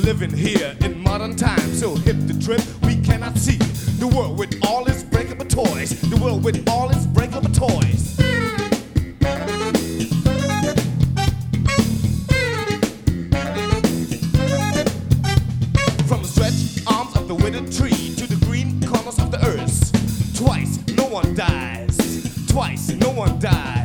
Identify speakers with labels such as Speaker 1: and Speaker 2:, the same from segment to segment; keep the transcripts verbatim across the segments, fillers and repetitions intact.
Speaker 1: living here in modern times, so hip the trip we cannot see. The world with all its breakable toys. The world with all its breakable toys. From the stretched arms of the withered tree to the green corners of the earth. Twice no one dies. Twice no one dies.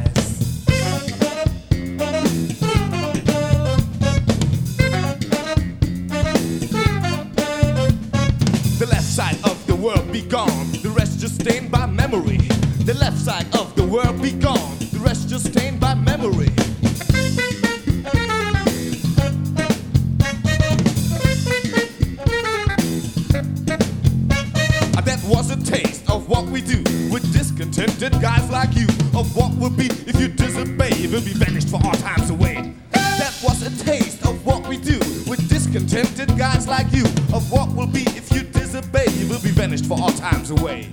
Speaker 1: The left side of the world be gone, the rest just stained by memory. The left side of the world be gone, the rest just stained by memory. That was a taste of what we do with discontented guys like you. Of what will be if you disobey, you will be vanished for all times away. That was a taste of what we do with discontented guys like you. Of what will be if you disobey, you will be vanished for all times away.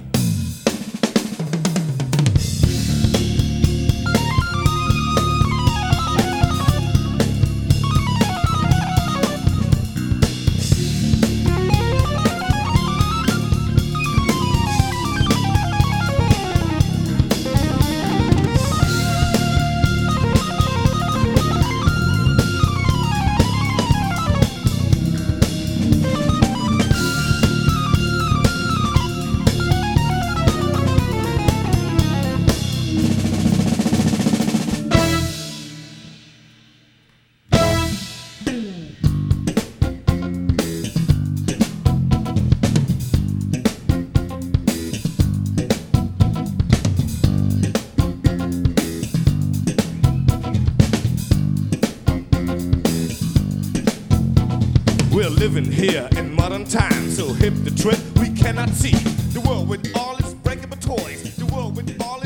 Speaker 1: We're living here in modern times, so hip the trip we cannot see. The world with all its breakable toys. The world with all